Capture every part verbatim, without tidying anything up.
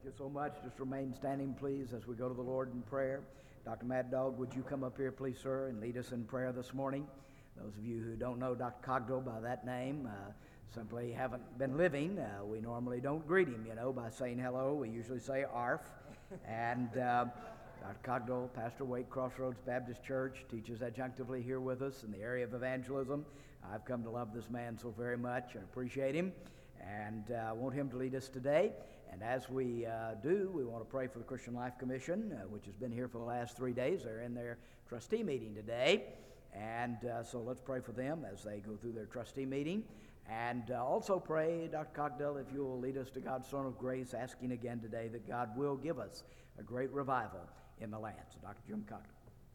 you so much. Just remain standing, please, as we go to the Lord in prayer. Doctor Mad Dog, would you come up here, please, sir, and lead us in prayer this morning? Those of you who don't know Doctor Cogdill by that name uh, simply haven't been living. Uh, we normally don't greet him, you know, by saying hello. We usually say arf. And uh, Doctor Cogdill, pastor, Wake Crossroads Baptist Church, teaches adjunctively here with us in the area of evangelism. I've come to love this man so very much and appreciate him, and I uh, want him to lead us today. And as we uh, do, we want to pray for the Christian Life Commission, uh, which has been here for the last three days. They're in their trustee meeting today, and uh, so let's pray for them as they go through their trustee meeting. And uh, also pray, Doctor Cogdill, if you will lead us to God's throne of grace, asking again today that God will give us a great revival in the land. So Doctor Jim Cogdill.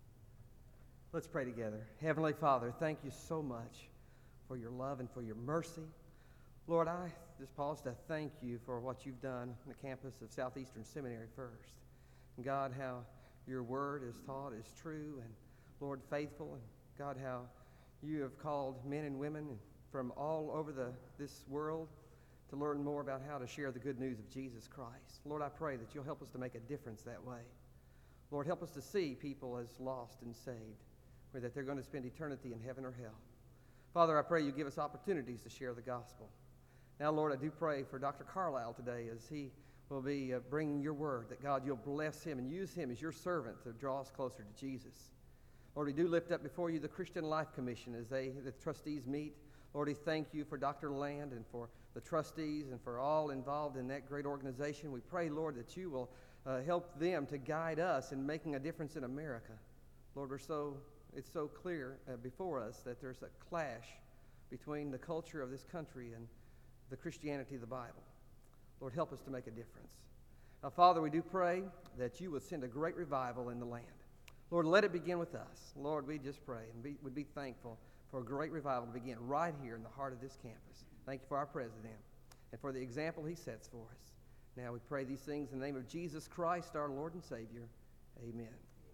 Let's pray together. Heavenly Father, thank you so much for your love and for your mercy. Lord, I just pause to thank you for what you've done on the campus of Southeastern Seminary first. And God, how your word is taught is true, and Lord, faithful, and God, how you have called men and women from all over the, this world to learn more about how to share the good news of Jesus Christ. Lord, I pray that you'll help us to make a difference that way. Lord, help us to see people as lost and saved, or that they're going to spend eternity in heaven or hell. Father, I pray you give us opportunities to share the gospel. Now, Lord, I do pray for Doctor Carlisle today as he will be uh, bringing your word, that God, you'll bless him and use him as your servant to draw us closer to Jesus. Lord, we do lift up before you the Christian Life Commission as they, the trustees meet. Lord, we thank you for Doctor Land and for the trustees and for all involved in that great organization. We pray, Lord, that you will uh, help them to guide us in making a difference in America. Lord, we're so, it's so clear uh, before us that there's a clash between the culture of this country and the Christianity of the Bible. Lord, help us to make a difference. Now, Father, we do pray that you would send a great revival in the land. Lord, let it begin with us. Lord, we just pray and be, would be thankful for a great revival to begin right here in the heart of this campus. Thank you for our president and for the example he sets for us. Now we pray these things in the name of Jesus Christ, our Lord and Savior. Amen.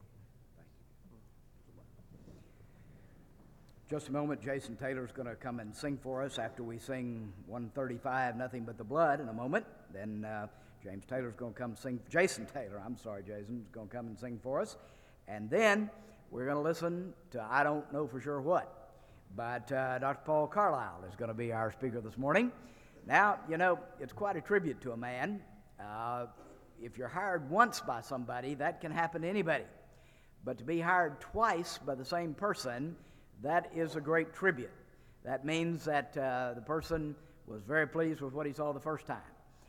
Just a moment, Jason Taylor's going to come and sing for us after we sing one thirty-five, Nothing But the Blood, in a moment. Then uh, James Taylor's going to come sing, Jason Taylor, I'm sorry, Jason, is going to come and sing for us. And then we're going to listen to I don't know for sure what. But uh, Doctor Paul Carlisle is going to be our speaker this morning. Now, you know, it's quite a tribute to a man. Uh, if you're hired once by somebody, that can happen to anybody. But to be hired twice by the same person, that is a great tribute. That means that uh, the person was very pleased with what he saw the first time.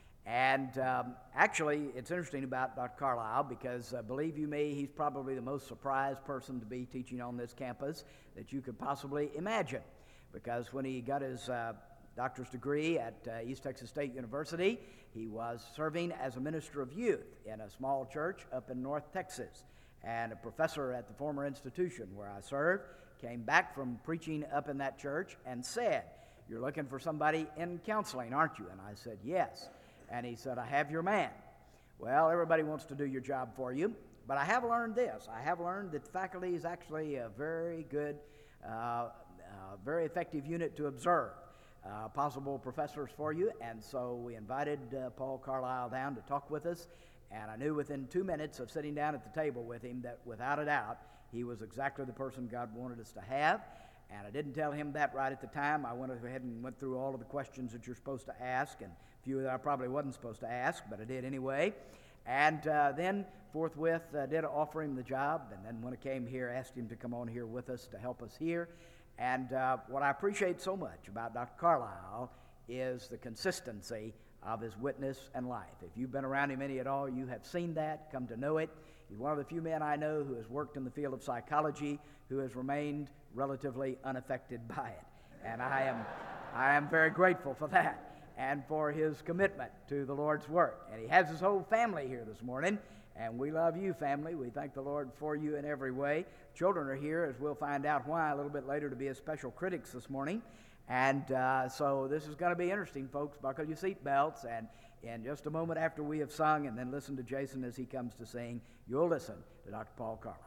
And um, actually, it's interesting about Doctor Carlisle because, uh, believe you me, he's probably the most surprised person to be teaching on this campus that you could possibly imagine. Because when he got his uh, doctor's degree at uh, East Texas State University, he was serving as a minister of youth in a small church up in North Texas. And a professor at the former institution where I served came back from preaching up in that church and said, "You're looking for somebody in counseling, aren't you?" And I said, "Yes." And he said, "I have your man." Well, everybody wants to do your job for you, but I have learned this. I have learned that faculty is actually a very good, uh, uh, very effective unit to observe uh, possible professors for you. And so we invited uh, Paul Carlisle down to talk with us. And I knew within two minutes of sitting down at the table with him that without a doubt, he was exactly the person God wanted us to have. And I didn't tell him that right at the time. I went ahead and went through all of the questions that you're supposed to ask, and a few that I probably wasn't supposed to ask, but I did anyway. And uh, then forthwith uh, did offer him the job, and then when I came here, asked him to come on here with us to help us here. And uh, what I appreciate so much about Doctor Carlisle is the consistency of his witness and life. If you've been around him any at all, you have seen that, come to know it. He's one of the few men I know who has worked in the field of psychology, who has remained relatively unaffected by it. And I am, I am very grateful for that and for his commitment to the Lord's work. And he has his whole family here this morning, and we love you, family. We thank the Lord for you in every way. Children are here, as we'll find out why a little bit later, to be as special critics this morning. And uh, so this is going to be interesting, folks. Buckle your seatbelts, and in just a moment after we have sung and then listen to Jason as he comes to sing, you'll listen to Doctor Paul Carlisle.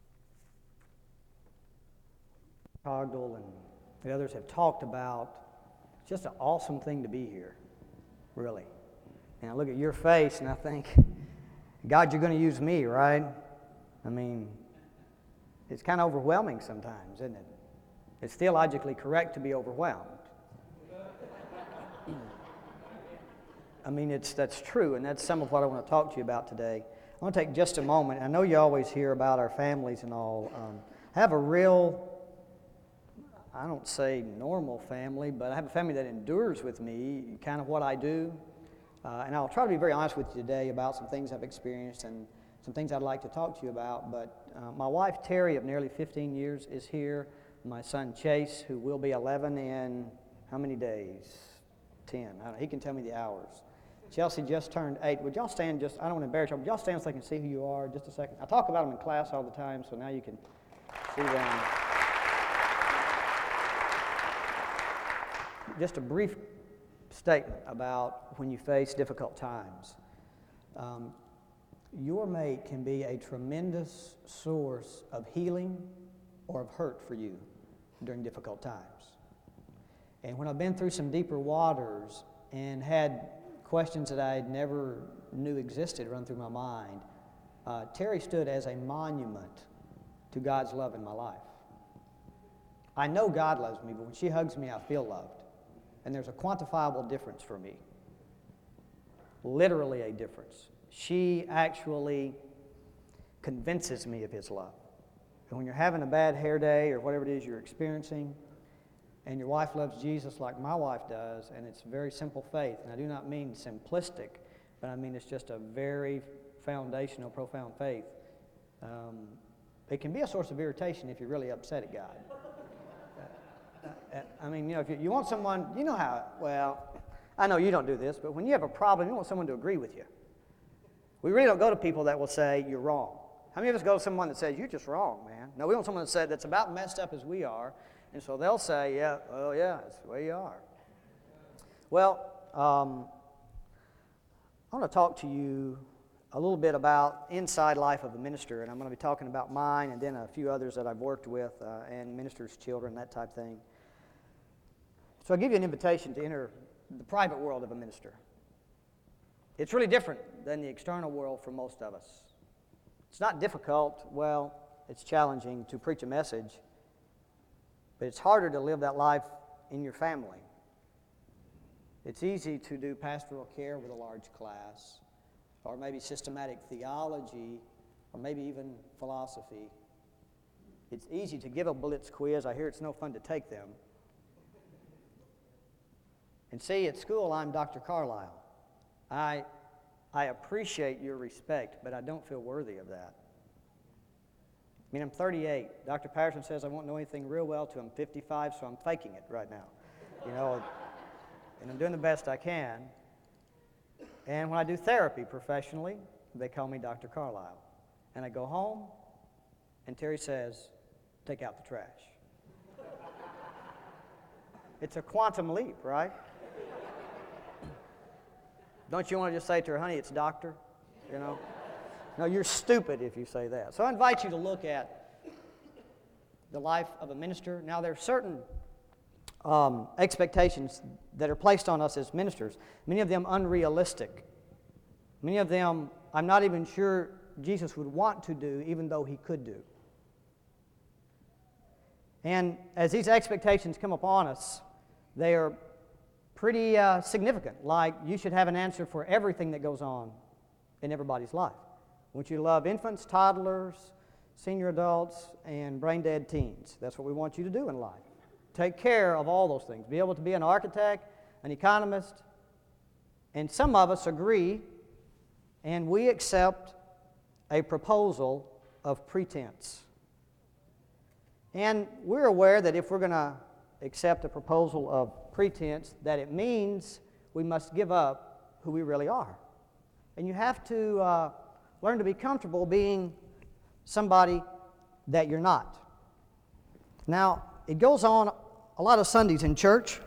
Cogdill and the others have talked about. It's just an awesome thing to be here, really. And I look at your face and I think, God, you're going to use me, right? I mean, it's kind of overwhelming sometimes, isn't it? It's theologically correct to be overwhelmed. I mean, it's that's true, and that's some of what I want to talk to you about today. I want to take just a moment. I know you always hear about our families and all. Um, I have a real, I don't say normal family, but I have a family that endures with me, kind of what I do. Uh, and I'll try to be very honest with you today about some things I've experienced and some things I'd like to talk to you about. But uh, my wife, Terry, of nearly fifteen years, is here. My son, Chase, who will be eleven in how many days? ten. I don't know. He can tell me the hours. Chelsea just turned eight. Would y'all stand just, I don't want to embarrass y'all, but y'all stand so I can see who you are just a second. I talk about them in class all the time, so now you can see them. Just a brief statement about when you face difficult times. Um, your mate can be a tremendous source of healing or of hurt for you during difficult times. And when I've been through some deeper waters and had questions that I never knew existed run through my mind, uh, Terry stood as a monument to God's love in my life. I know God loves me, but when she hugs me, I feel loved. And there's a quantifiable difference for me. Literally a difference. She actually convinces me of His love. And when you're having a bad hair day or whatever it is you're experiencing, and your wife loves Jesus like my wife does, and it's very simple faith, and I do not mean simplistic, but I mean it's just a very foundational, profound faith, um, it can be a source of irritation if you're really upset at God. uh, I mean, you know, if you, you want someone, you know how, well, I know you don't do this, but when you have a problem, you want someone to agree with you. We really don't go to people that will say, you're wrong. How many of us go to someone that says, you're just wrong, man? No, we want someone that says, that's about messed up as we are. And so they'll say, yeah, well, yeah, that's the way you are. Well, um, I want to talk to you a little bit about inside life of a minister, and I'm going to be talking about mine and then a few others that I've worked with uh, and ministers' children, that type of thing. So I'll give you an invitation to enter the private world of a minister. It's really different than the external world for most of us. It's not difficult, well, it's challenging to preach a message, but it's harder to live that life in your family. It's easy to do pastoral care with a large class, or maybe systematic theology, or maybe even philosophy. It's easy to give a blitz quiz. I hear it's no fun to take them. And see, at school, I'm Doctor Carlisle. I, I appreciate your respect, but I don't feel worthy of that. I mean, I'm thirty-eight. Doctor Patterson says I won't know anything real well till I'm fifty-five, so I'm faking it right now. You know, and I'm doing the best I can. And when I do therapy professionally, they call me Doctor Carlisle. And I go home, and Terry says, take out the trash. It's a quantum leap, right? Don't you want to just say to her, honey, it's doctor, you know? No, you're stupid if you say that. So I invite you to look at the life of a minister. Now, there are certain um, expectations that are placed on us as ministers, many of them unrealistic. Many of them I'm not even sure Jesus would want to do, even though He could do. And as these expectations come upon us, they are pretty uh, significant, like you should have an answer for everything that goes on in everybody's life. I want you to love infants, toddlers, senior adults, and brain-dead teens. That's what we want you to do in life. Take care of all those things. Be able to be an architect, an economist, and some of us agree, and we accept a proposal of pretense. And we're aware that if we're going to accept a proposal of pretense, that it means we must give up who we really are. And you have to uh, learn to be comfortable being somebody that you're not. Now, it goes on a lot of Sundays in church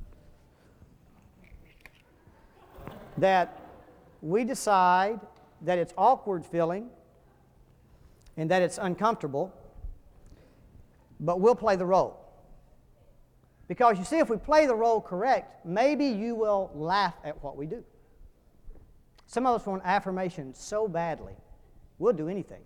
that we decide that it's awkward feeling and that it's uncomfortable, but we'll play the role. Because you see, if we play the role correct, maybe you will laugh at what we do. Some of us want affirmation so badly, we'll do anything.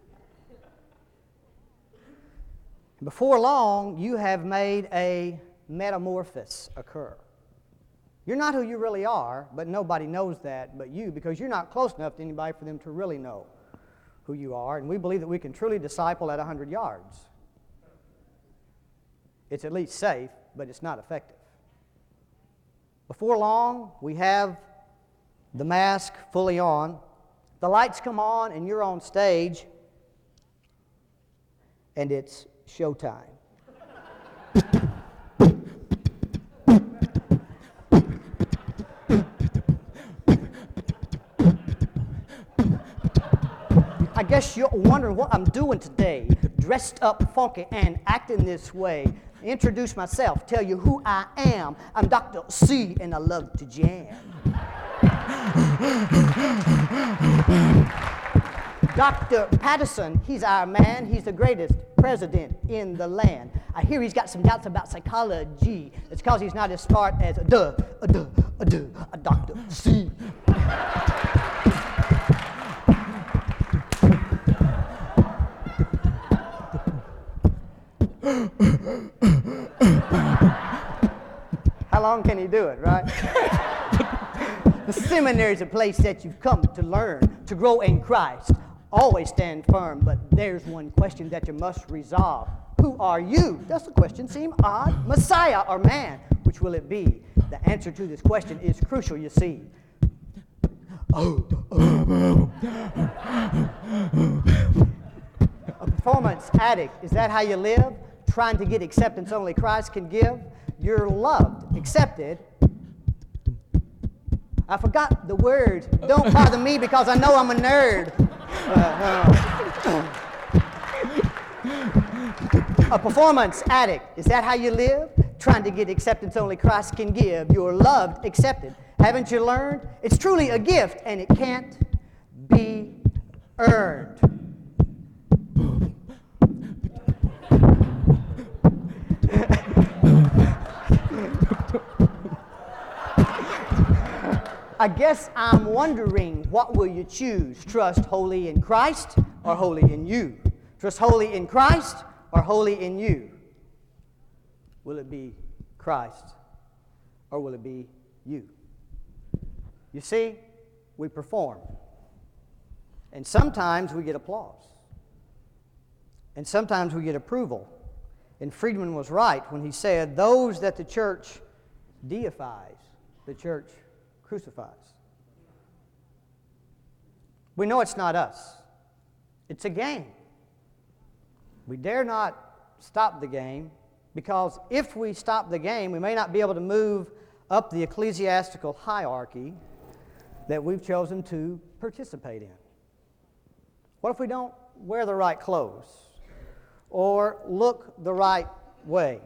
Before long, you have made a metamorphosis occur. You're not who you really are, but nobody knows that but you, because you're not close enough to anybody for them to really know who you are. And we believe that we can truly disciple at one hundred yards. It's at least safe, but it's not effective. Before long, we have the mask fully on. The lights come on, and you're on stage, and it's showtime. I guess you're wondering what I'm doing today, dressed up funky and acting this way. Introduce myself, tell you who I am. I'm Doctor C, and I love to jam. Doctor Patterson, he's our man. He's the greatest president in the land. I hear he's got some doubts about psychology. It's because he's not as smart as a duh, a duh, a duh, a Doctor C. How long can he do it, right? The seminary is a place that you've come to learn, to grow in Christ. Always stand firm, but there's one question that you must resolve. Who are you? Does the question seem odd? Messiah or man? Which will it be? The answer to this question is crucial, you see. Oh, oh. A performance addict, is that how you live? Trying to get acceptance only Christ can give? You're loved, accepted. I forgot the word. Don't bother me because I know I'm a nerd. Uh, uh. A performance addict, is that how you live? Trying to get acceptance only Christ can give. You're loved, accepted. Haven't you learned? It's truly a gift and it can't be earned. I guess I'm wondering, what will you choose? Trust wholly in Christ or wholly in you? Trust wholly in Christ or wholly in you? Will it be Christ or will it be you? You see, we perform. And sometimes we get applause. And sometimes we get approval. And Friedman was right when he said, those that the church deifies, the church crucifies. We know it's not us. It's a game. We dare not stop the game, because if we stop the game, we may not be able to move up the ecclesiastical hierarchy that we've chosen to participate in. What if we don't wear the right clothes or look the right way?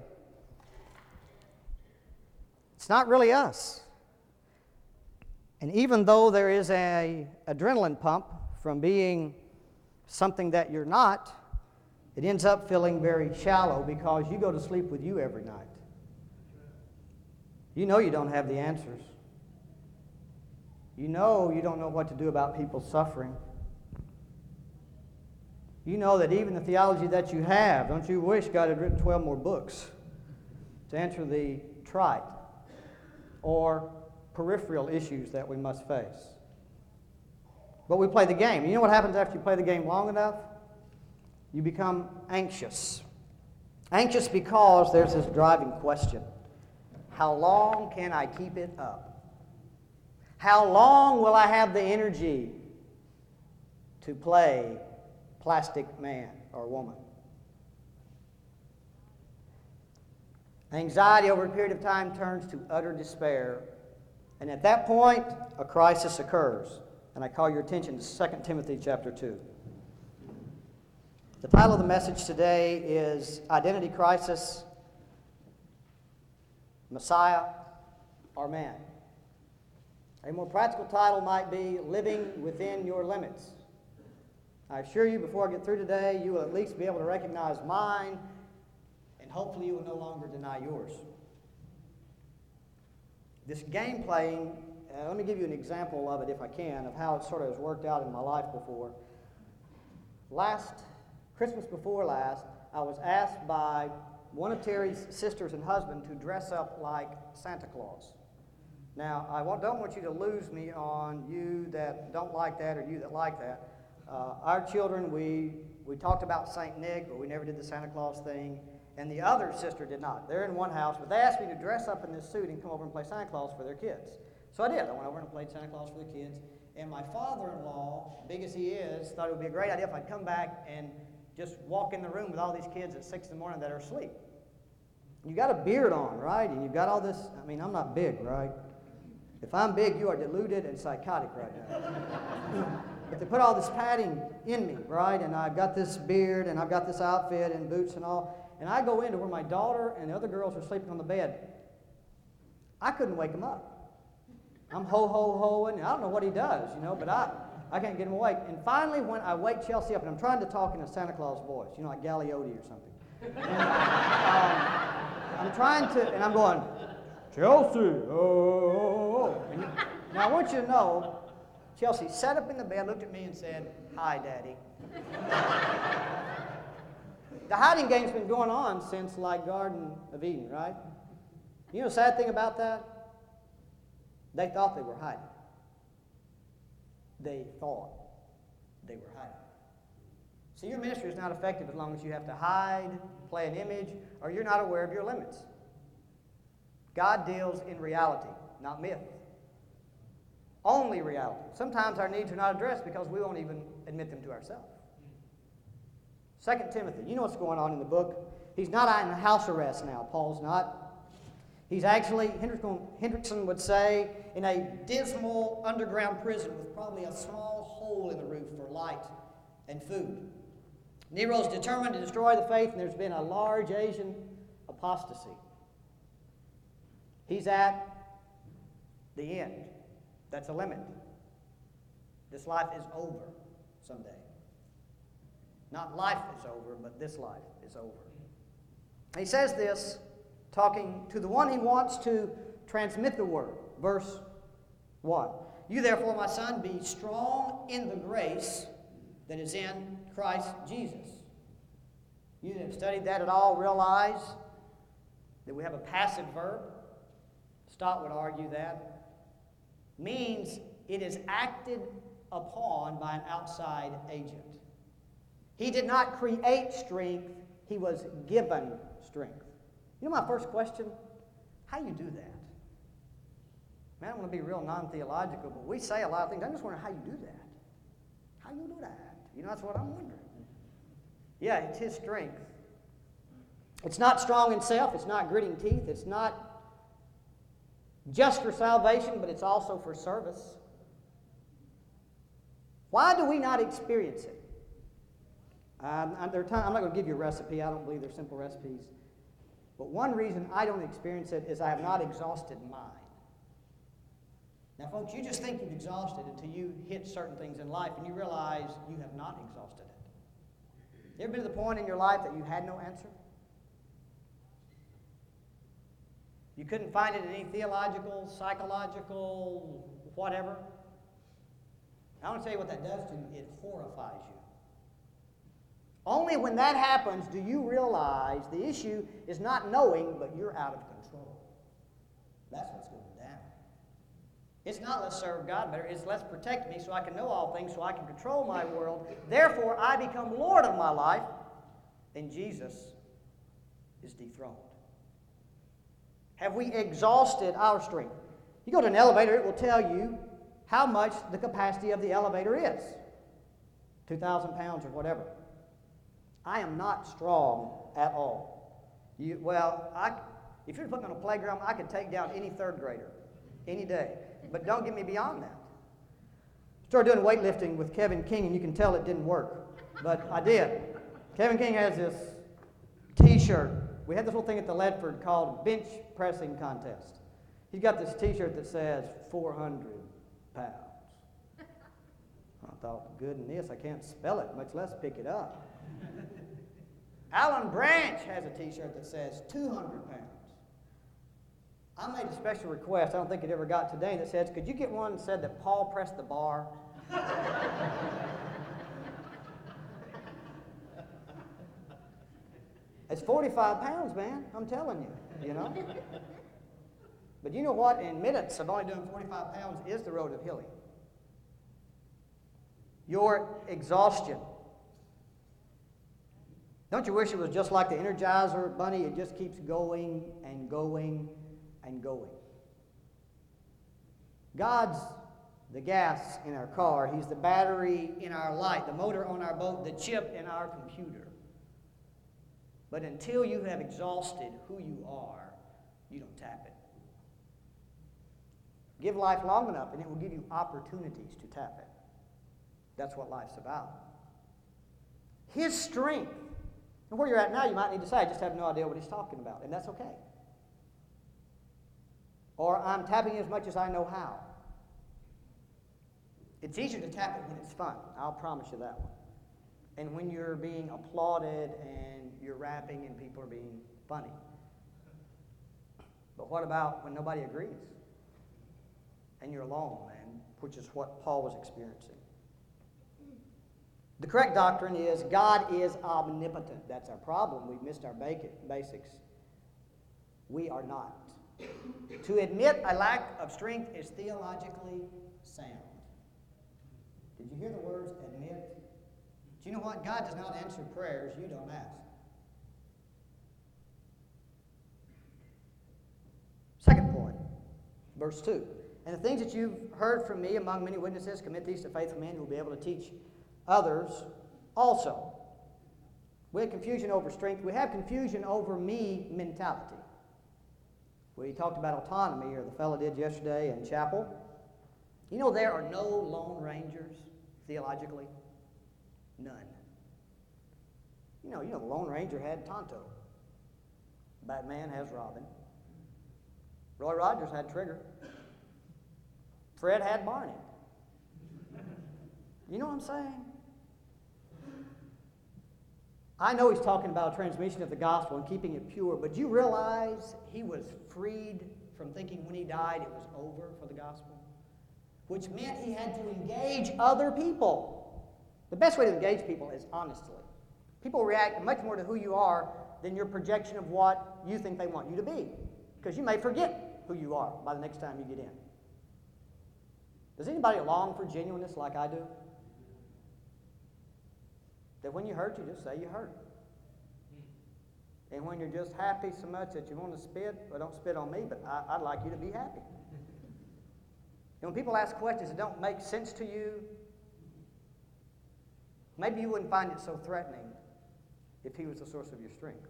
It's not really us. And even though there is an adrenaline pump from being something that you're not, it ends up feeling very shallow because you go to sleep with you every night. You know you don't have the answers. You know you don't know what to do about people's suffering. You know that even the theology that you have, don't you wish God had written twelve more books to answer the trite or peripheral issues that we must face. But we play the game. You know what happens after you play the game long enough? You become anxious. Anxious because there's this driving question. How long can I keep it up? How long will I have the energy to play plastic man or woman? Anxiety over a period of time turns to utter despair. And at that point, a crisis occurs. And I call your attention to Second Timothy chapter two. The title of the message today is Identity Crisis, Messiah, or Man. A more practical title might be Living Within Your Limits. I assure you, before I get through today, you will at least be able to recognize mine, and hopefully you will no longer deny yours. This game playing uh, let me give you an example of it, if I can, of how it sort of has worked out in my life before. Last Christmas before last, I was asked by one of Terry's sisters and husband to dress up like Santa Claus. Now, I want, don't want you to lose me on you that don't like that or you that like that. Uh, our children, we, we talked about Saint Nick, but we never did the Santa Claus thing. And the other sister did not. They're in one house, but they asked me to dress up in this suit and come over and play Santa Claus for their kids. So I did. I went over and played Santa Claus for the kids. And my father-in-law, big as he is, thought it would be a great idea if I'd come back and just walk in the room with all these kids at six in the morning that are asleep. You got a beard on, right? And you've got all this, I mean, I'm not big, right? If I'm big, you are deluded and psychotic right now. But they put all this padding in me, right? And I've got this beard, and I've got this outfit and boots and all. And I go into where my daughter and the other girls are sleeping on the bed. I couldn't wake them up. I'm ho-ho-hoing. I don't know what he does, you know, but I, I can't get him awake. And finally, when I wake Chelsea up, and I'm trying to talk in a Santa Claus voice, you know, like Galliotti or something. And, um, I'm trying to, and I'm going, Chelsea, oh, oh, oh. And now I want you to know, Chelsea sat up in the bed, looked at me and said, hi, Daddy. The hiding game's been going on since like Garden of Eden, right? You know the sad thing about that? They thought they were hiding. They thought they were hiding. See, your ministry is not effective as long as you have to hide, play an image, or you're not aware of your limits. God deals in reality, not myth. Only reality. Sometimes our needs are not addressed because we won't even admit them to ourselves. Second Timothy, you know what's going on in the book. He's not in house arrest now. Paul's not. He's actually, Hendrickson would say, in a dismal underground prison with probably a small hole in the roof for light and food. Nero's determined to destroy the faith, and there's been a large Asian apostasy. He's at the end. That's a limit. This life is over someday. Not life is over, but this life is over. He says this, talking to the one he wants to transmit the word. Verse one. You therefore, my son, be strong in the grace that is in Christ Jesus. You that have studied that at all realize that we have a passive verb. Stott would argue that. Means it is acted upon by an outside agent. He did not create strength, he was given strength. You know my first question? How do you do that? Man, I don't want to be real non-theological, but we say a lot of things. I'm just wondering how you do that. How you do that? You know, that's what I'm wondering. Yeah, it's his strength. It's not strong in self. It's not gritting teeth. It's not just for salvation, but it's also for service. Why do we not experience it? Um, I'm, there time, I'm not going to give you a recipe. I don't believe they're simple recipes. But one reason I don't experience it is I have not exhausted mine. Now, folks, you just think you've exhausted until you hit certain things in life and you realize you have not exhausted it. You ever been to the point in your life that you had no answer? You couldn't find it in any theological, psychological, whatever? I want to tell you what that does to you. It horrifies you. Only when that happens do you realize the issue is not knowing, but you're out of control. That's what's going down. It's not let's serve God better, it's let's protect me so I can know all things, so I can control my world. Therefore, I become Lord of my life, and Jesus is dethroned. Have we exhausted our strength? You go to an elevator, it will tell you how much the capacity of the elevator is. two thousand pounds or whatever. I am not strong at all. You, well, I, if you're putting me on a playground, I could take down any third grader any day. But don't get me beyond that. Started doing weightlifting with Kevin King, and you can tell it didn't work. But I did. Kevin King has this T-shirt. We had this little thing at the Ledford called Bench Pressing Contest. He's got this T-shirt that says four hundred pounds. I thought, goodness, I can't spell it, much less pick it up. Alan Branch has a T-shirt that says two hundred pounds. I made a special request, I don't think it ever got to Dane, that says, could you get one that said that Paul pressed the bar? It's forty-five pounds, man, I'm telling you, you know? But you know what? In minutes of only doing forty-five pounds is the road of healing. Your exhaustion. Don't you wish it was just like the Energizer Bunny? It just keeps going and going and going. God's the gas in our car. He's the battery in our light, the motor on our boat, the chip in our computer. But until you have exhausted who you are, you don't tap it. Give life long enough and it will give you opportunities to tap it. That's what life's about. His strength. And where you're at now, you might need to say, I just have no idea what he's talking about. And that's okay. Or I'm tapping as much as I know how. It's easier to tap it when it's fun. I'll promise you that one. And when you're being applauded and you're rapping and people are being funny. But what about when nobody agrees? And you're alone, man, which is what Paul was experiencing. The correct doctrine is God is omnipotent. That's our problem. We've missed our basics. We are not. To admit a lack of strength is theologically sound. Did you hear the words admit? Do you know what? God does not answer prayers you don't ask. Second point, verse two. And the things that you've heard from me among many witnesses, commit these to faithful men who will be able to teach others also. We have confusion over strength. We have confusion over me mentality. We talked about autonomy, or the fellow did yesterday in chapel. You know there are no lone rangers theologically. None. You know, you know the Lone Ranger had Tonto. Batman has Robin. Roy Rogers had Trigger. Fred had Barney. You know what I'm saying? I know he's talking about a transmission of the gospel and keeping it pure, but do you realize he was freed from thinking when he died it was over for the gospel? Which meant he had to engage other people. The best way to engage people is honestly. People react much more to who you are than your projection of what you think they want you to be. Because you may forget who you are by the next time you get in. Does anybody long for genuineness like I do? That when you hurt, you just say you hurt. And when you're just happy so much that you want to spit, well, don't spit on me, but I, I'd like you to be happy. And when people ask questions that don't make sense to you, maybe you wouldn't find it so threatening if he was the source of your strength.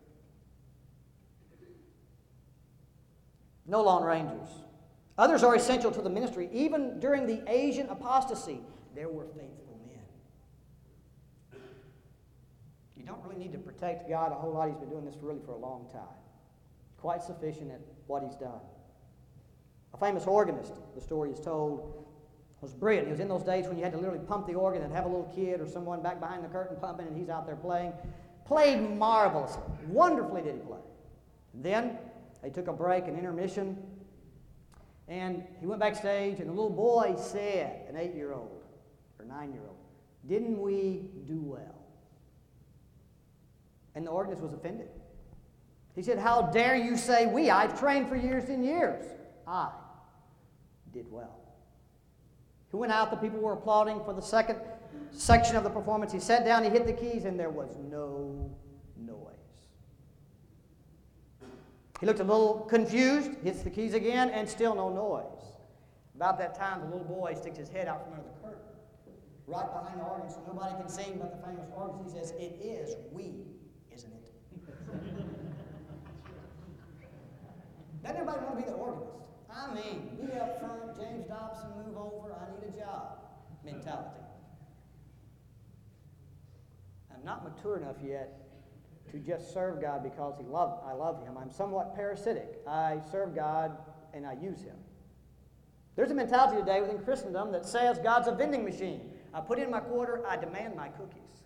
No Lone Rangers. Others are essential to the ministry. Even during the Asian apostasy, there were faithful men. You don't really need to protect God a whole lot. He's been doing this really for a long time. Quite sufficient at what he's done. A famous organist, the story is told, was brilliant. He was in those days when you had to literally pump the organ and have a little kid or someone back behind the curtain pumping, and he's out there playing. Played marvelously. Wonderfully did he play. Then they took a break, an intermission, and he went backstage, and the little boy said, an eight-year-old or nine-year-old, "Didn't we do well?" And the organist was offended. He said, "How dare you say we? I've trained for years and years. I did well." He went out, the people were applauding for the second section of the performance. He sat down, he hit the keys, and there was no noise. He looked a little confused, hits the keys again, and still no noise. About that time, the little boy sticks his head out from under the curtain, right behind the organ, so nobody can sing but the famous organist. He says, "It is we, isn't it?" Doesn't everybody want to be the organist? I mean, be up front, James Dobson, move over, I need a job mentality. I'm not mature enough yet to just serve God because he love, I love him. I'm somewhat parasitic. I serve God and I use him. There's a mentality today within Christendom that says God's a vending machine. I put in my quarter, I demand my cookies.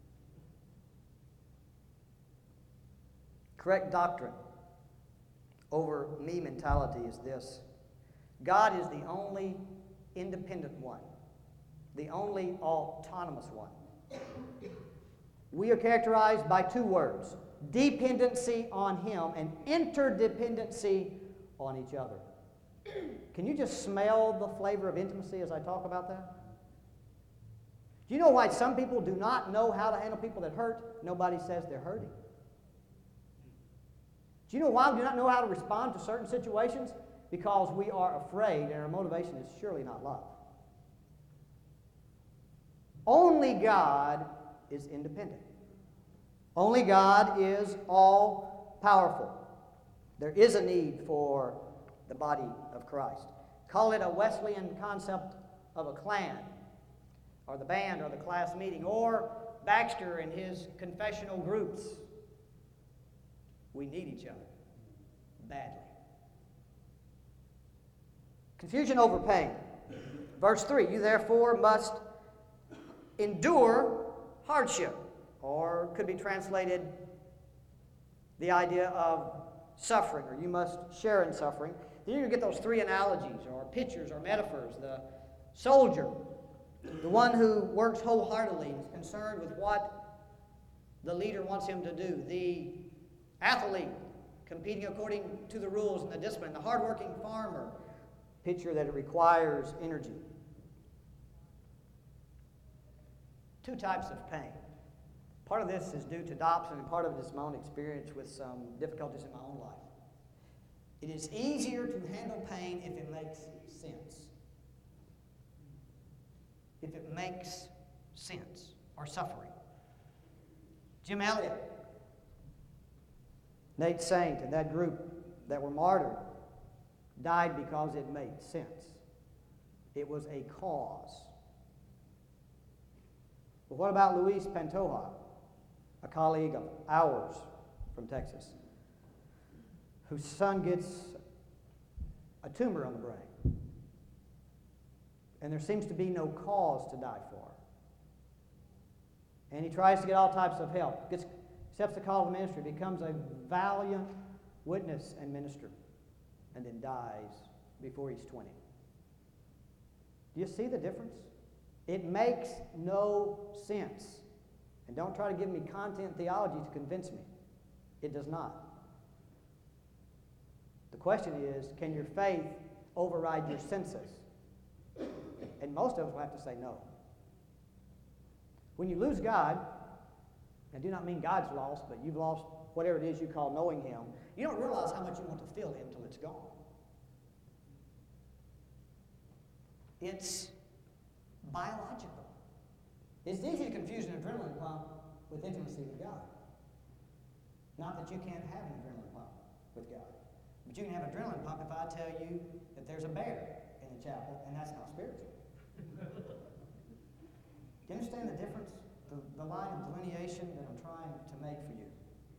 Correct doctrine over me mentality is this: God is the only independent one, the only autonomous one. We are characterized by two words: dependency on Him and interdependency on each other. Can you just smell the flavor of intimacy as I talk about that? Do you know why some people do not know how to handle people that hurt? Nobody says they're hurting. Do you know why we do not know how to respond to certain situations? Because we are afraid, and our motivation is surely not love. Only God is independent. Only God is all-powerful. There is a need for the body of Christ. Call it a Wesleyan concept of a clan, or the band, or the class meeting, or Baxter and his confessional groups. We need each other badly. Confusion over pain. Verse three, you therefore must endure hardship, or could be translated the idea of suffering, or you must share in suffering. Then you get those three analogies, or pictures, or metaphors. The soldier, the one who works wholeheartedly, is concerned with what the leader wants him to do. The athlete, competing according to the rules and the discipline. The hardworking farmer, picture that it requires energy. Two types of pain. Part of this is due to Dobson, and part of it is my own experience with some difficulties in my own life. It is easier to handle pain if it makes sense. If it makes sense, or suffering. Jim Elliot, Nate Saint, and that group that were martyred died because it made sense. It was a cause. But what about Luis Pantoja, a colleague of ours from Texas, whose son gets a tumor on the brain, and there seems to be no cause to die for? And he tries to get all types of help, gets, accepts the call of the ministry, becomes a valiant witness and minister, and then dies before he's twenty. Do you see the difference? It makes no sense. And don't try to give me content theology to convince me. It does not. The question is, can your faith override your senses? And most of us will have to say no. When you lose God, I do not mean God's lost, but you've lost whatever it is you call knowing Him, you don't realize how much you want to feel Him until it's gone. It's biological. It's easy to confuse an adrenaline pump with intimacy with God. Not that you can't have an adrenaline pump with God. But you can have an adrenaline pump if I tell you that there's a bear in the chapel, and that's not spiritual. Do you understand the difference? The, the line of delineation that I'm trying to make for you.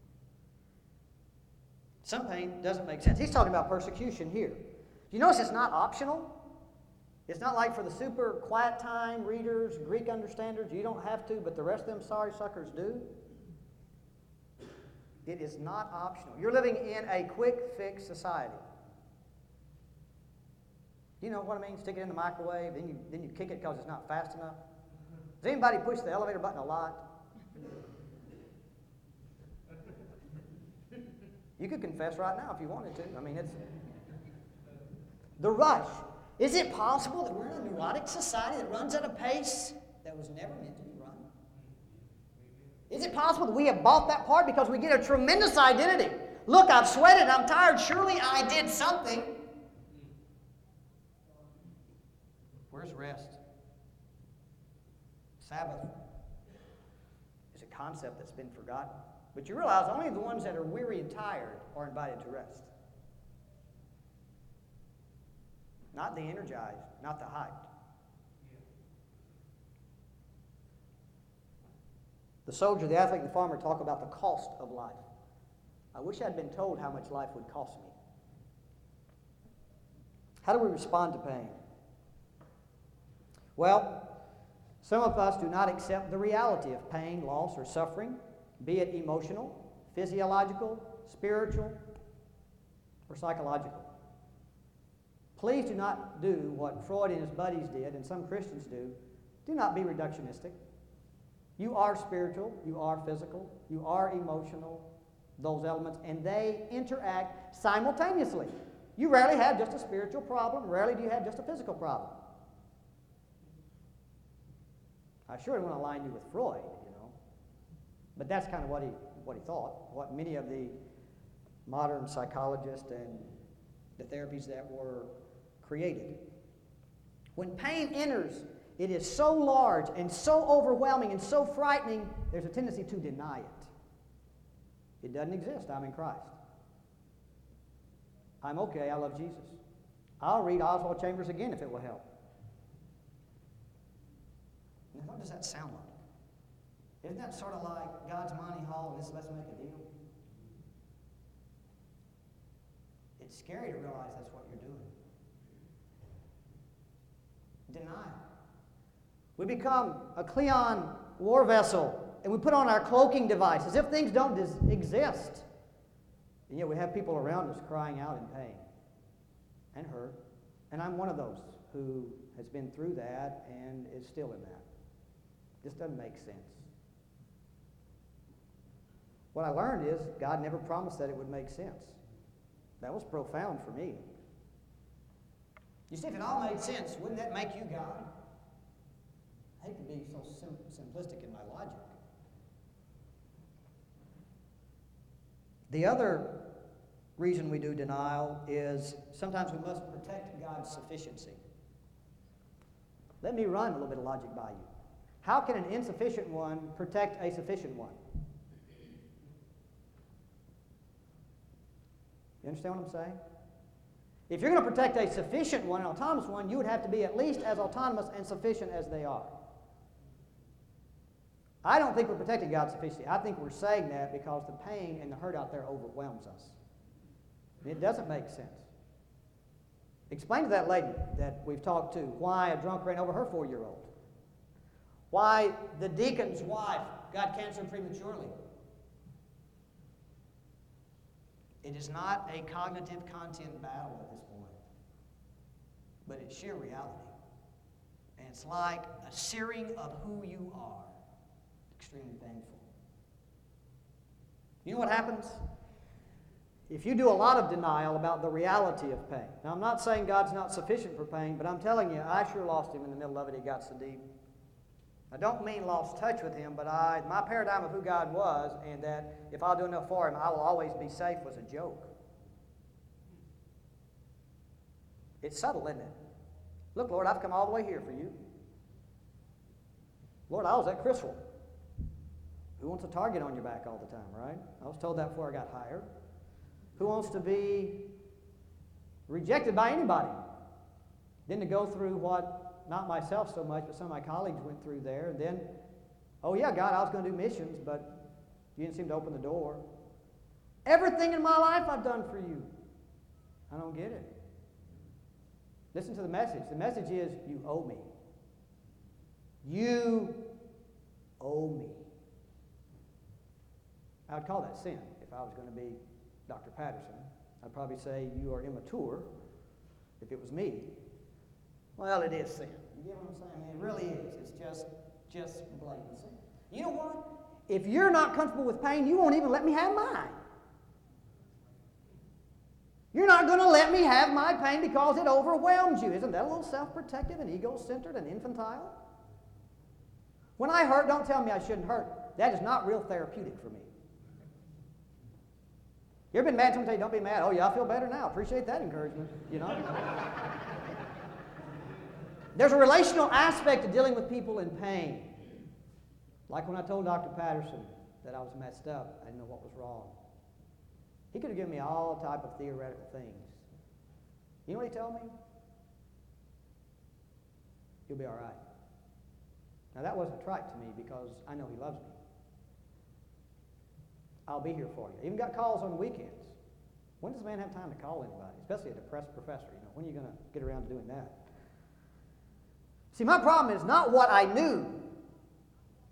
Some pain doesn't make sense. He's talking about persecution here. Do you notice it's not optional? It's not like for the super quiet time readers, Greek understanders, you don't have to, but the rest of them sorry suckers do. It is not optional. You're living in a quick fix society. Do you know what I mean? Stick it in the microwave, then you, then you kick it because it's not fast enough. Does anybody push the elevator button a lot? You could confess right now if you wanted to. I mean, it's the rush. Is it possible that we're in a neurotic society that runs at a pace that was never meant to be run? Is it possible that we have bought that part because we get a tremendous identity? Look, I've sweated, I'm tired, surely I did something. Where's rest? Sabbath is a concept that's been forgotten. But you realize only the ones that are weary and tired are invited to rest. Not the energized, not the hyped. The soldier, the athlete, and the farmer talk about the cost of life. I wish I'd been told how much life would cost me. How do we respond to pain? Well, some of us do not accept the reality of pain, loss, or suffering, be it emotional, physiological, spiritual, or or psychological. Please do not do what Freud and his buddies did, and some Christians do. Do not be reductionistic. You are spiritual, you are physical, you are emotional, those elements, and they interact simultaneously. You rarely have just a spiritual problem, rarely do you have just a physical problem. I sure don't want to line you with Freud, you know, but that's kind of what he, what he thought, what many of the modern psychologists and the therapies that were created. When pain enters, it is so large and so overwhelming and so frightening, there's a tendency to deny it. It doesn't exist. I'm in Christ. I'm okay. I love Jesus. I'll read Oswald Chambers again if it will help. Now, what does that sound like? Isn't that sort of like God's Monty Hall and this let's make a deal? It's scary to realize that's what you're doing. Denial. We become a Cleon war vessel, and we put on our cloaking device as if things don't dis- exist. And yet we have people around us crying out in pain and hurt. And I'm one of those who has been through that and is still in that. This doesn't make sense. What I learned is God never promised that it would make sense. That was profound for me. You see, if it all made sense, wouldn't that make you God? I hate to be so sim- simplistic in my logic. The other reason we do denial is sometimes we must protect God's sufficiency. Let me run a little bit of logic by you. How can an insufficient one protect a sufficient one? You understand what I'm saying? If you're going to protect a sufficient one, an autonomous one, you would have to be at least as autonomous and sufficient as they are. I don't think we're protecting God's sufficiency. I think we're saying that because the pain and the hurt out there overwhelms us. And it doesn't make sense. Explain to that lady that we've talked to why a drunk ran over her four-year-old. Why the deacon's wife got cancer prematurely. It is not a cognitive content battle at this point, but it's sheer reality. And it's like a searing of who you are. Extremely painful. You know what happens? If you do a lot of denial about the reality of pain. Now, I'm not saying God's not sufficient for pain, but I'm telling you, I sure lost him in the middle of it. He got so deep. I don't mean lost touch with him, but I, my paradigm of who God was and that if I'll do enough for him, I will always be safe was a joke. It's subtle, isn't it? Look, Lord, I've come all the way here for you. Lord, I was at Criswell. Who wants a target on your back all the time, right? I was told that before I got hired. Who wants to be rejected by anybody? Then to go through what, not myself so much, but some of my colleagues went through there. And then, oh yeah, God, I was going to do missions, but you didn't seem to open the door. Everything in my life I've done for you. I don't get it. Listen to the message. The message is, you owe me. You owe me. I would call that sin if I was going to be Doctor Patterson. I'd probably say you are immature if it was me. Well, it is sin. You get what I'm saying? I mean, it really is. It's just, just blatant sin. You know what? If you're not comfortable with pain, you won't even let me have mine. You're not going to let me have my pain because it overwhelms you. Isn't that a little self-protective and ego-centered and infantile? When I hurt, don't tell me I shouldn't hurt. That is not real therapeutic for me. You ever been mad? Someone tell you, don't be mad. Oh, yeah, I feel better now. Appreciate that encouragement, you know. There's a relational aspect to dealing with people in pain. Like when I told Doctor Patterson that I was messed up, I didn't know what was wrong. He could have given me all type of theoretical things. You know what he told me? You'll be all right. Now that wasn't trite to me because I know he loves me. I'll be here for you. Even got calls on the weekends. When does a man have time to call anybody? Especially a depressed professor. You know, when are you going to get around to doing that? See, my problem is not what I knew.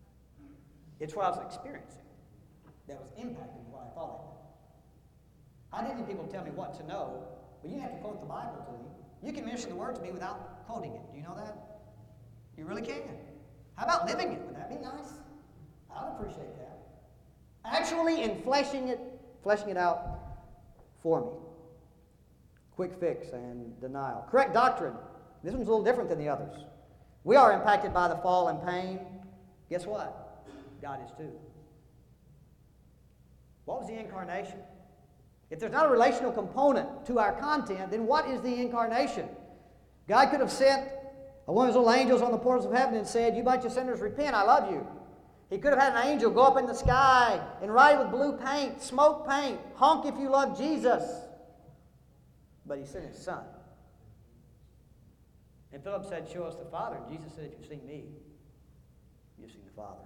It's what I was experiencing that was impacting what I thought I knew. I didn't need people to tell me what to know, but you have to quote the Bible to me. You can minister the word to me without quoting it. Do you know that? You really can. How about living it? Would that be nice? I would appreciate that. Actually, in fleshing it, fleshing it out for me. Quick fix and denial. Correct doctrine. This one's a little different than the others. We are impacted by the fall and pain. Guess what? God is too. What was the incarnation? If there's not a relational component to our content, then what is the incarnation? God could have sent one of his little angels on the portals of heaven and said, "You bunch of sinners, repent, I love you." He could have had an angel go up in the sky and write with blue paint, smoke paint, honk if you love Jesus. But he sent his son. And Philip said, "Show us the Father." And Jesus said, "If you've seen me, you've seen the Father."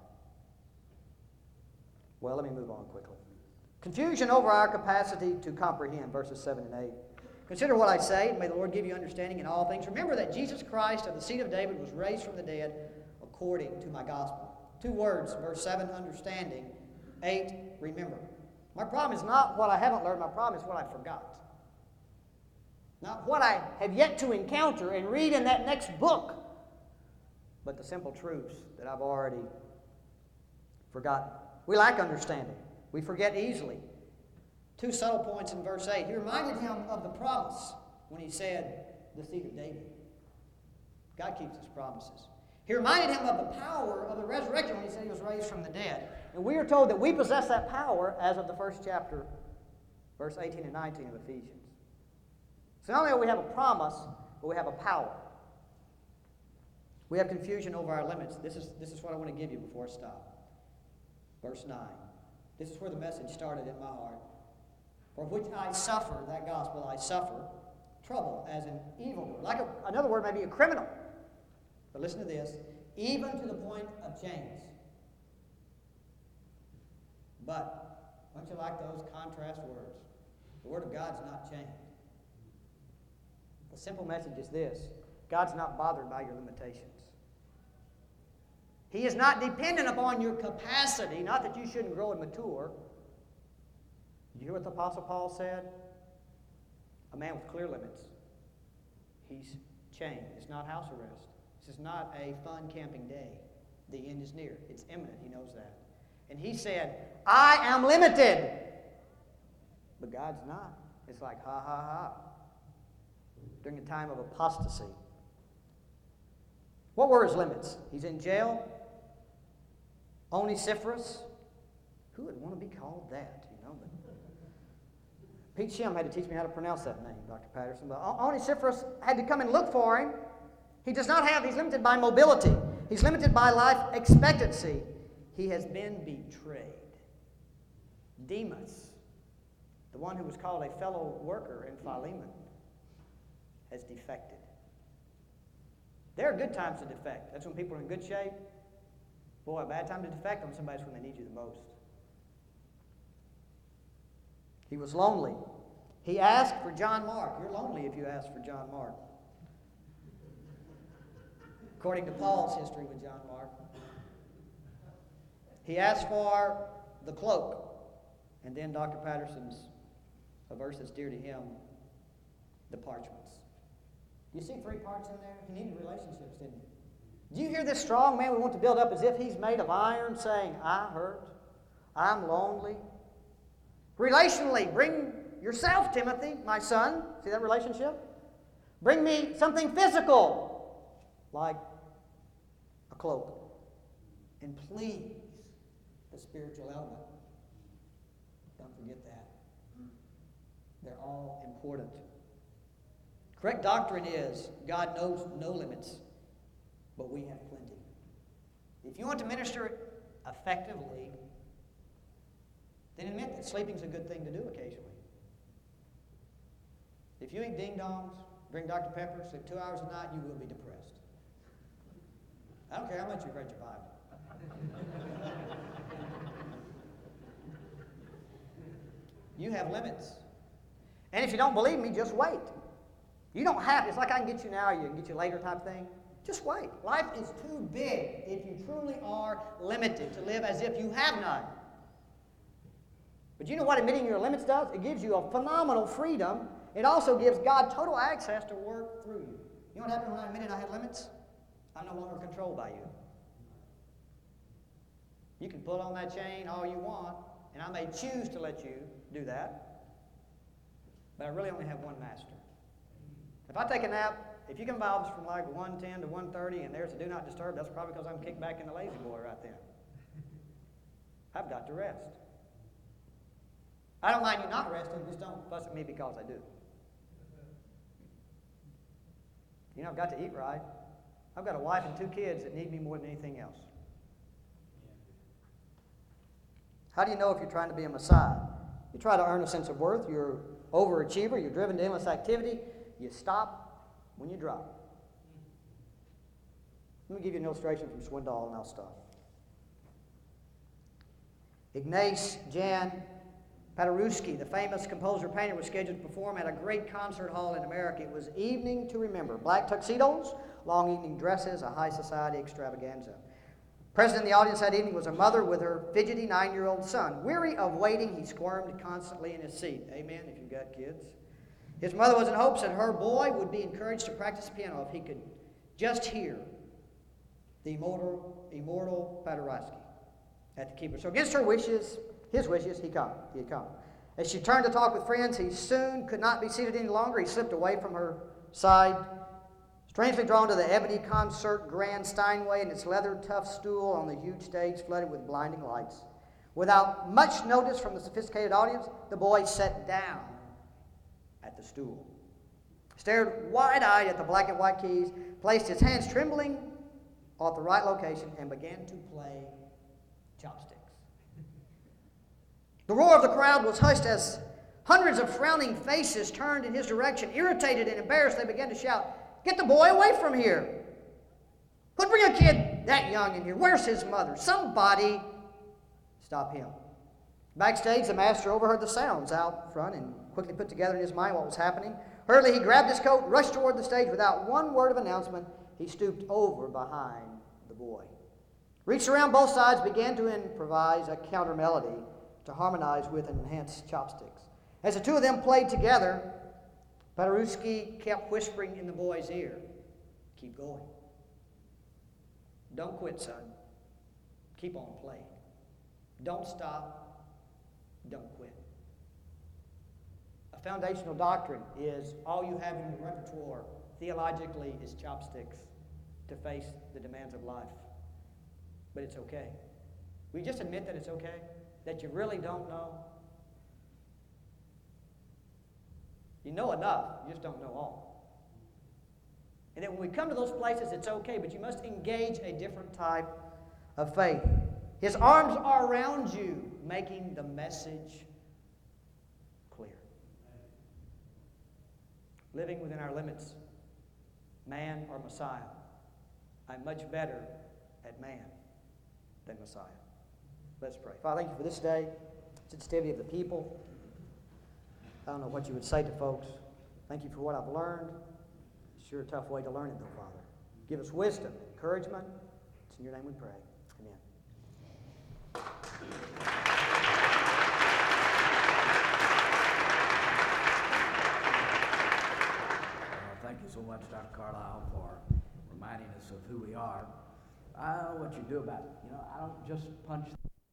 Well, let me move on quickly. Confusion over our capacity to comprehend, verses seven and eight. Consider what I say, and may the Lord give you understanding in all things. Remember that Jesus Christ of the seed of David was raised from the dead according to my gospel. Two words, verse seven, understanding. eight, remember. My problem is not what I haven't learned, my problem is what I forgot. Not what I have yet to encounter and read in that next book, but the simple truths that I've already forgotten. We lack understanding. We forget easily. Two subtle points in verse eight. He reminded him of the promise when he said, "the seed of David." God keeps his promises. He reminded him of the power of the resurrection when he said he was raised from the dead. And we are told that we possess that power as of the first chapter, verse eighteen and nineteen of Ephesians. So not only do we have a promise, but we have a power. We have confusion over our limits. This is, this is what I want to give you before I stop. Verse nine. This is where the message started in my heart. For which I suffer, that gospel, I suffer trouble as an evildoer. Like a, another word, maybe a criminal. But listen to this. Even to the point of chains. But, don't you like those contrast words? The Word of God's not chained. The simple message is this. God's not bothered by your limitations. He is not dependent upon your capacity, not that you shouldn't grow and mature. Did you hear what the Apostle Paul said? A man with clear limits. He's chained. It's not house arrest. This is not a fun camping day. The end is near. It's imminent. He knows that. And he said, "I am limited." But God's not. It's like, ha, ha, ha. During a time of apostasy. What were his limits? He's in jail. Onesiphorus. Who would want to be called that, you know? But Pete Shim had to teach me how to pronounce that name, Doctor Patterson. But Onesiphorus had to come and look for him. He does not have, he's limited by mobility. He's limited by life expectancy. He has been betrayed. Demas, the one who was called a fellow worker in Philemon, has defected. There are good times to defect. That's when people are in good shape. Boy, a bad time to defect on somebody's when they need you the most. He was lonely. He asked for John Mark. You're lonely if you ask for John Mark. According to Paul's history with John Mark. He asked for the cloak. And then Doctor Patterson's, a verse that's dear to him, the parchments. You see three parts in there? He needed relationships, didn't he? Do you hear this strong man we want to build up as if he's made of iron, saying, "I hurt, I'm lonely"? Relationally, bring yourself, Timothy, my son. See that relationship? Bring me something physical, like a cloak. And please, the spiritual element. Don't forget that. They're all important. Correct doctrine is God knows no limits, but we have plenty. If you want to minister effectively, then admit that sleeping's a good thing to do occasionally. If you eat ding-dongs, drink Doctor Pepper, sleep two hours a night, you will be depressed. I don't care how much you've read your Bible. You have limits. And if you don't believe me, just wait. You don't have, it's like I can get you now, you can get you later type thing. Just wait. Life is too big if you truly are limited to live as if you have none. But you know what admitting your limits does? It gives you a phenomenal freedom. It also gives God total access to work through you. You know what happened when I admitted I had limits? I'm no longer controlled by you. You can pull on that chain all you want, and I may choose to let you do that, but I really only have one master. If I take a nap, if you can involve us from like one ten to one thirty and there's a do not disturb, that's probably because I'm kicked back in the lazy boy right then. I've got to rest. I don't mind you not resting, just don't fuss at me because I do. You know, I've got to eat right. I've got a wife and two kids that need me more than anything else. How do you know if you're trying to be a Messiah? You try to earn a sense of worth. You're an overachiever. You're driven to endless activity. You stop when you drop. Let me give you an illustration from Swindoll and I'll stop. Ignace Jan Paderewski, the famous composer-painter, was scheduled to perform at a great concert hall in America. It was evening to remember. Black tuxedos, long evening dresses, a high society extravaganza. Present in the audience that evening was a mother with her fidgety nine-year-old son. Weary of waiting, he squirmed constantly in his seat. Amen, if you've got kids. His mother was in hopes that her boy would be encouraged to practice piano if he could just hear the immortal, immortal Paderewski at the keyboard. So against her wishes, his wishes, he come. He had come. As she turned to talk with friends, he soon could not be seated any longer. He slipped away from her side, strangely drawn to the ebony concert grand Steinway and its leather tough stool on the huge stage flooded with blinding lights. Without much notice from the sophisticated audience, the boy sat down at the stool, stared wide-eyed at the black and white keys, placed his hands trembling at the right location, and began to play chopsticks. The roar of the crowd was hushed as hundreds of frowning faces turned in his direction. Irritated and embarrassed, they began to shout, "Get the boy away from here! Who'd bring a kid that young in here? Where's his mother? Somebody stop him!" Backstage, the master overheard the sounds out front and quickly put together in his mind what was happening. Hurriedly, he grabbed his coat, rushed toward the stage without one word of announcement. He stooped over behind the boy, reached around both sides, began to improvise a counter melody to harmonize with and enhance chopsticks. As the two of them played together, Paderewski kept whispering in the boy's ear, "Keep going. Don't quit, son. Keep on playing. Don't stop. Don't quit." A foundational doctrine is all you have in your repertoire theologically is chopsticks to face the demands of life. But it's okay. Will you just admit that it's okay? That you really don't know? You know enough, you just don't know all. And that when we come to those places, it's okay, but you must engage a different type of faith. His arms are around you, making the message clear. Living within our limits, man or Messiah, I'm much better at man than Messiah. Let's pray. Father, thank you for this day, sensitivity of the people. I don't know what you would say to folks. Thank you for what I've learned. It's sure a tough way to learn it, though, Father. Give us wisdom, encouragement. It's in your name we pray. Amen. Well, thank you so much, Doctor Carlisle, for reminding us of who we are. I don't know what you do about it. You know, I don't just punch